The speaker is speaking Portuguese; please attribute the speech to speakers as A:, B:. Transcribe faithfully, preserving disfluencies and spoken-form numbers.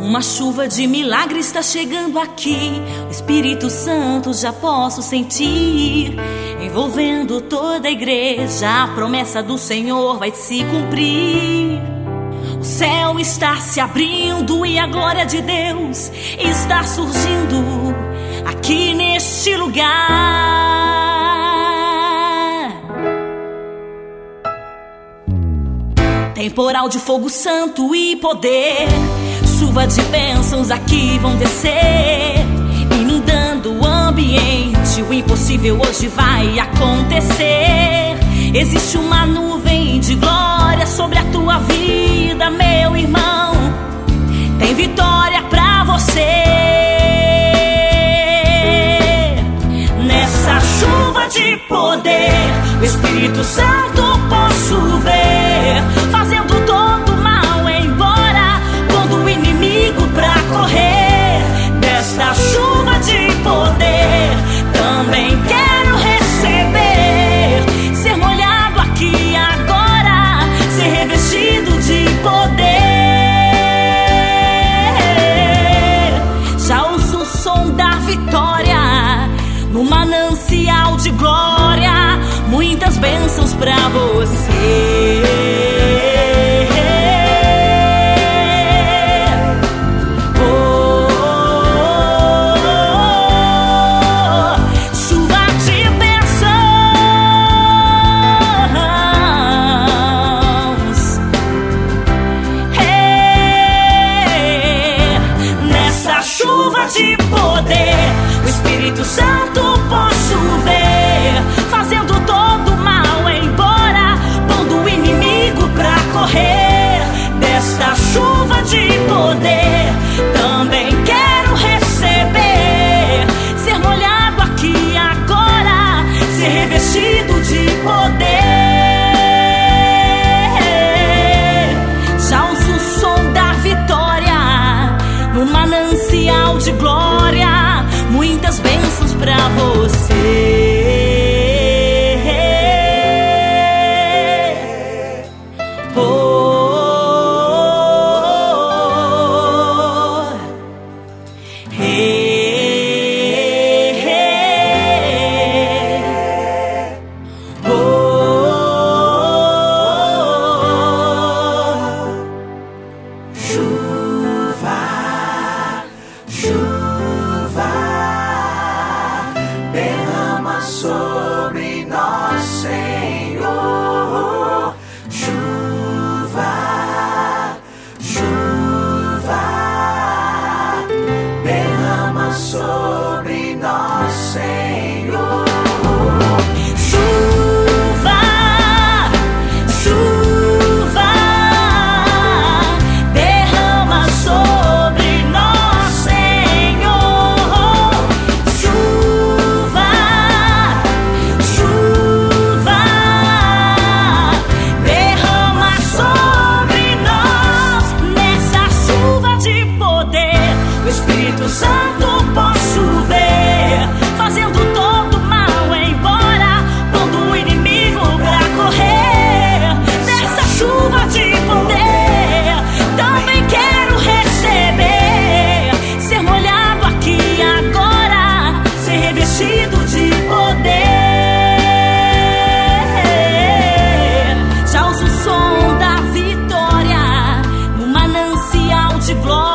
A: Uma chuva de milagres está chegando aqui. O Espírito Santo já posso sentir, envolvendo toda a igreja. A promessa do Senhor vai se cumprir. O céu está se abrindo e a glória de Deus está surgindo aqui neste lugar. Temporal de fogo santo e poder, chuva de bênçãos aqui vão descer, inundando o ambiente. O impossível hoje vai acontecer. Existe uma nuvem de glória sobre a tua vida, meu irmão. Tem vitória pra você. Nessa chuva de poder, o Espírito Santo posso ver, fazendo todo o mal embora, pondo o inimigo pra correr. Desta chuva de poder também quero receber, ser molhado aqui agora, ser revestido de poder. Já ouço o som da vitória no manancial de glória, muitas bênçãos pra você. De poder, o Espírito Santo posso ver, fazendo todo o mal embora, pondo o inimigo pra correr. Desta chuva de poder também quero receber, ser molhado aqui agora, ser revestido de poder. Já ouço o som da vitória no manancial de glória, muitas bênçãos pra você. Oh, oh, oh. Hey, hey. Oh, oh, oh. Chuva, chuva, derrama sobre nós, Senhor. Chuva, chuva, derrama sobre nós, Senhor. Chuva, chuva, derrama sobre nós, Senhor. Chuva, chuva, derrama sobre nós. Nessa chuva de poder, o Espírito Santo posso ver, fazendo todo o mal embora, pondo o inimigo pra correr. Nessa chuva de poder também quero receber, ser molhado aqui agora, ser revestido de poder. Já ouço o som da vitória no manancial de glória,